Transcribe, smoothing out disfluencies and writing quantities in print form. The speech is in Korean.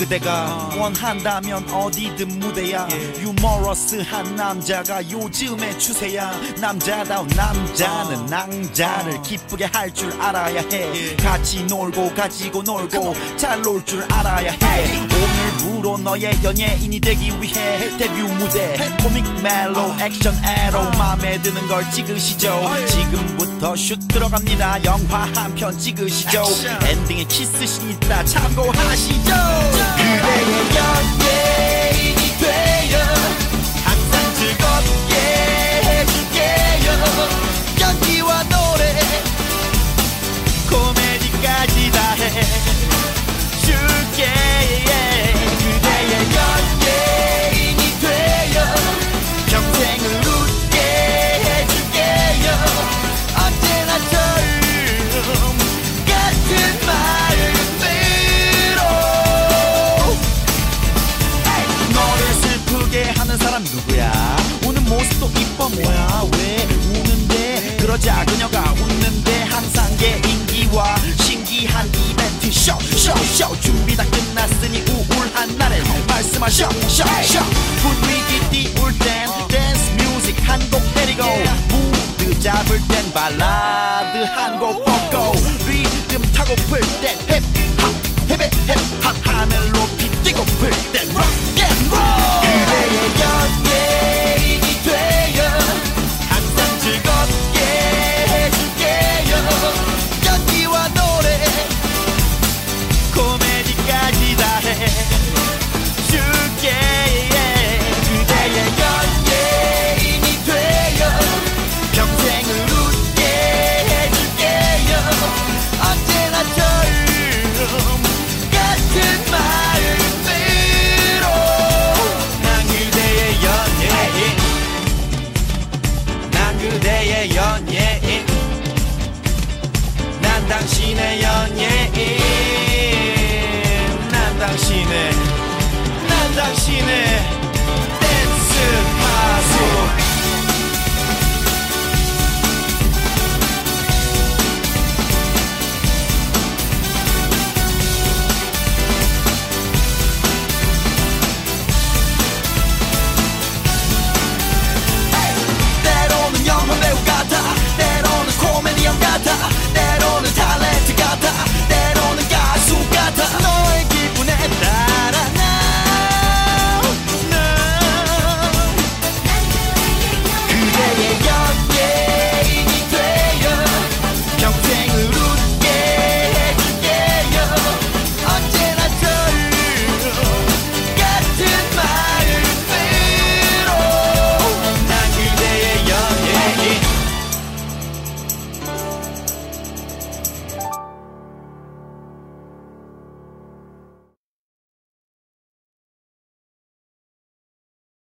그대가 원한다면 어디든 무대야. 유머러스한 남자가 요즘의 추세야. 남자다운 남자는 낭자를 기쁘게 할 줄 알아야 해. 같이 놀고 가지고 놀고 잘 놀 줄 알아야 해. 오늘부로 너의 연예인이 되기 위해 데뷔 무대 코믹 멜로 액션 에로 맘에 드는 걸 찍으시죠. 지금부터 슛 들어갑니다. 영화 한 편 찍으시죠. 엔딩에 키스씬 있다 참고하시죠. 그대의 연예인이 되어 항상 즐겁게 해줄게요. 연기와 노래 코미디까지 다 해줄게. 그대의 연예인이 되어 평생을 웃게 해줄게요. 언제나 처음 같은 마음으로. 너를 슬프게 하는 사람 누구야? 우는 모습도 이뻐 뭐야 왜 우는데. 그러자 그녀가 웃는데 항상 개인기와 신기한 이벤트 쇼 준비 다 끝났으니 우울한 날엔 말씀하셔 분위기 띄울 땐 댄스 뮤직 한 곡 때리고 무드 잡을 땐 발라드 한 곡 뻗고 리듬 타고 풀 땐 힙합 하늘 높이 뛰고 풀 땐 록앤롤. 그대의 연예인이 되어 항상 즐겁게 해줄게요. 연기와 노래 코미디까지 다 해줄게. 그대의 연예인이 되어 평생을 웃게 해줄게요. 언제나 처음 같은 마음으로. 난 그대의 연예인, 난 그대의 연예인, 난 당신의 연예인, 난 당신의 댄스 가수.